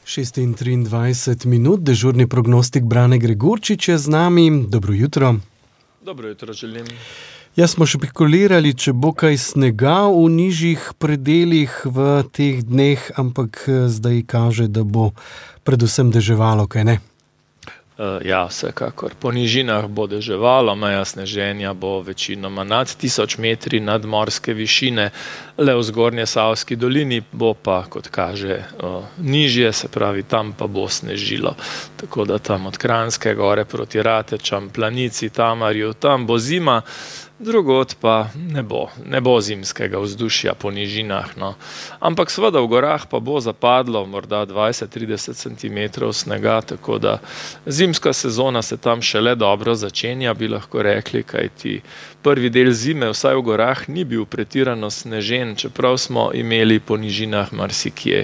6:23, dežurni prognostik Brane Gregorčič je z nami. Dobro jutro. Dobro jutro želim. Jaz smo špekulirali, če bo kaj snega v nižjih predelih v teh dneh, ampak zdaj kaže, da bo predvsem deževalo, kaj ne? Ja, vsekakor. Po nižinah bo deževalo, meja sneženja bo večinoma nad 1000 metri nadmorske višine, le v Zgornjesavski dolini bo pa, kot kaže, nižje, se pravi, tam pa bo snežilo. Tako da tam od Kranjske gore proti Ratečam, Planici, Tamarju, tam bo zima, drugod pa ne bo zimskega vzdušja po nižinah. No. Ampak seveda v gorah pa bo zapadlo morda 20-30 cm snega, tako da zimska sezona se tam šele dobro začenja, bi lahko rekli, kajti prvi del zime vsaj v gorah ni bil pretirano snežen, čeprav smo imeli po nižinah marsikje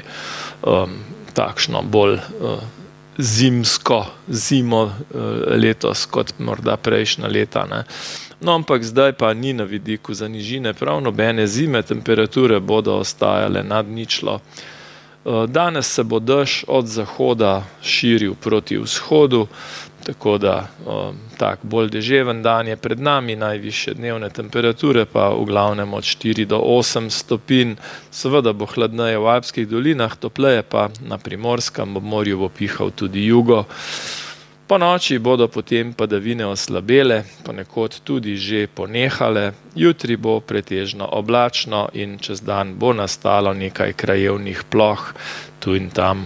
takšno bolj zimsko zimo letos kot morda prejšnja leta, ne. No, ampak zdaj pa ni na vidiku za nižine prav nobene zime, temperature bodo ostajale nad ničlo. Danes se bo dež od zahoda širil proti vzhodu, tako da tak bolj deževen dan je pred nami, najvišje dnevne temperature pa v glavnem od 4 do 8 stopinj. Seveda bo hladneje v alpskih dolinah, topleje pa na Primorskem, ob morju bo pihal tudi jugo. Po noči bodo potem padavine oslabele, ponekod tudi že ponehale. Jutri bo pretežno oblačno in čez dan bo nastalo nekaj krajevnih ploh tu in tam.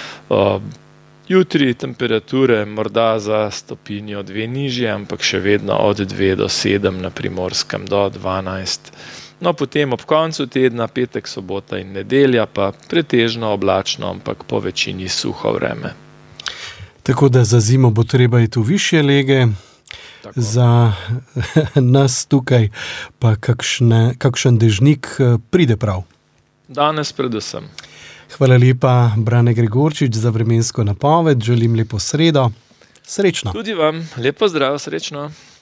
Jutri temperature morda za stopinjo 2 nižje, ampak še vedno od 2 do 7 na Primorskem do 12. No, potem ob koncu tedna, petek, sobota in nedelja pa pretežno oblačno, ampak po večini suho vreme. Tako da za zimo bo treba iti v višje lege, tako. Za nas tukaj pa kakšen dežnik pride prav. Danes predvsem. Hvala lepa, Brane Gregorčič, za vremensko napoved. Želim lepo sredo. Srečno. Tudi vam. Lep pozdrav, srečno.